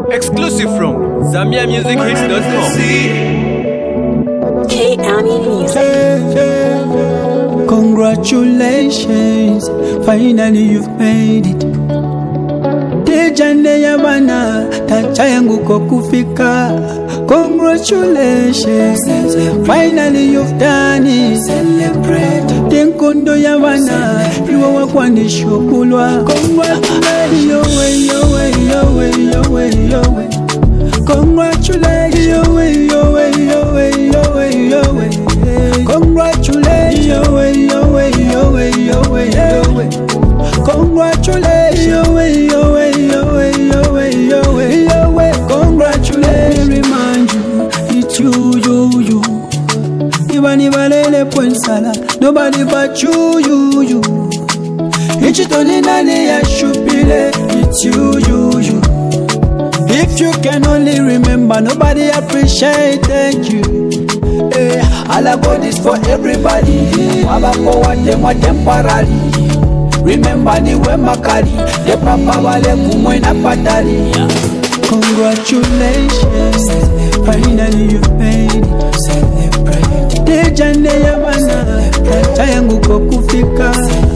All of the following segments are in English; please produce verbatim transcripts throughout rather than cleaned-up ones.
Exclusive from Zambia Music Hits dot com. K Ami Music. Congratulations, finally you've made it. Tejande yabana, tacha yangu kokufika. Congratulations, finally you've done it. Celebrate. Tenkondo yabana, iwa wakwani shokulwa. Congratulations, yo way, yo way, yo way, yo way, yo way. Congratulations, yo way, yo way, yo way, yo way, yo way. Congratulations, yo way, yo way, yo way, yo way, yo way. Congratulations, yo way, yo way, yo way, yo way, yo way, yo way. Congratulations, remind you, it's you, you, you. Even if I lay pointsala, nobody but you, you, you. It's only nani I should be there. It's you, you, you. If you can only remember, nobody appreciate. Thank you. Hey, all about this for everybody. Waba for what them what temporary. Remember the way makari, the papa wale kumwena patali. Congratulations, finally you've made it. Celebrate. Tejande yabana, tacha yangu kokufika.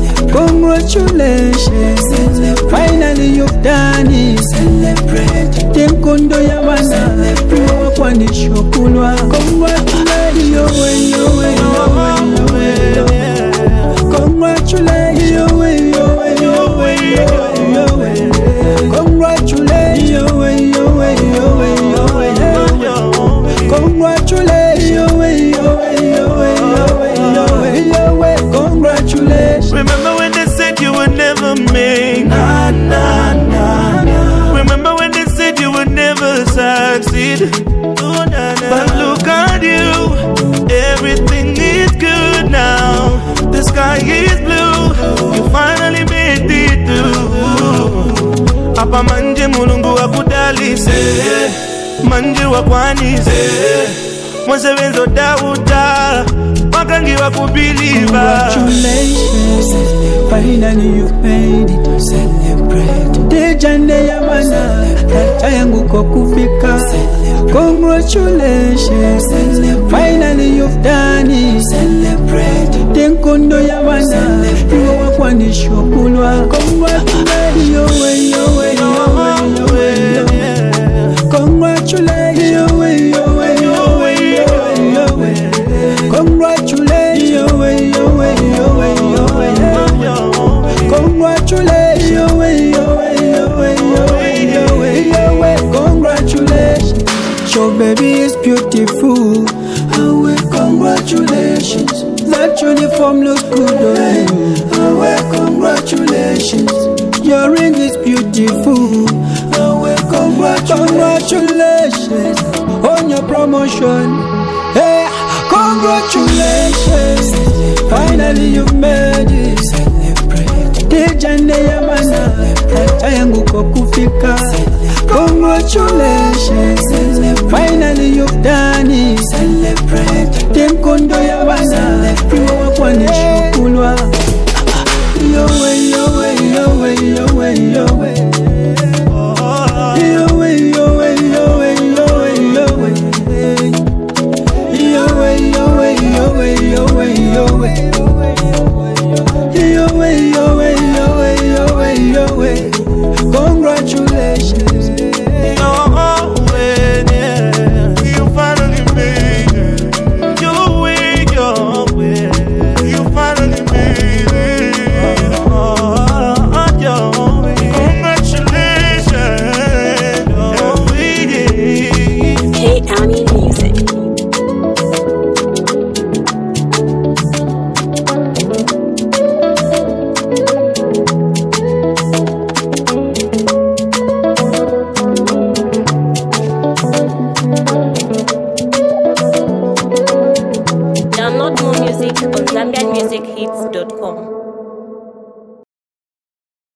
Congratulations, finally you've done it. Celebrate. Tenkondo yabana, iwa wakwani shokulwa. Congratulations, yo way, yo way, yo way, yo way, yo way. Congratulations, yo way, yo way, yo way, yo way, yo way. Congratulations, yo way, yo way, yo way, yo way, yo way. Congratulations, yo way, yo way, yo way, yo way, yo way, yo way. Congratulations. Remember when they said you would never make? Nah, nah, nah, nah. Remember when they said you would never succeed? Oh, nah, nah. But look at you, everything is good now. The sky is blue, you finally made it through. Apa manje mulungu wakudali se, manje wakwani se. Mwense wenzo dauta, wakangi wakubiliva. Congratulations, finally you've made it. Celebrate. Tejande yabana, tacha yangu kokufika. Congratulations, finally you've done it. Celebrate. Tenkondo yabana, iwa wakwani shokulwa. Congratulations, yo way, yo way, yo way, yo way, yo way. Congratulations, yo way, yo way, yo way, yo way, yo way. Congratulations, yo way, yo way, yo way, yo way, yo way. Congratulations, yo way, yo way, yo way, yo way, yo way, yo way. Congratulations, your baby is beautiful. Oh, well, congratulations. That uniform looks good, oh, oh well, congratulations. Your ring is beautiful. Oh, well, congratulations on your promotion. Hey, congratulations. Finally you've made it. Celebrate. Tejande yamana, tacha yangu kokufika. Congratulations. Finally you've done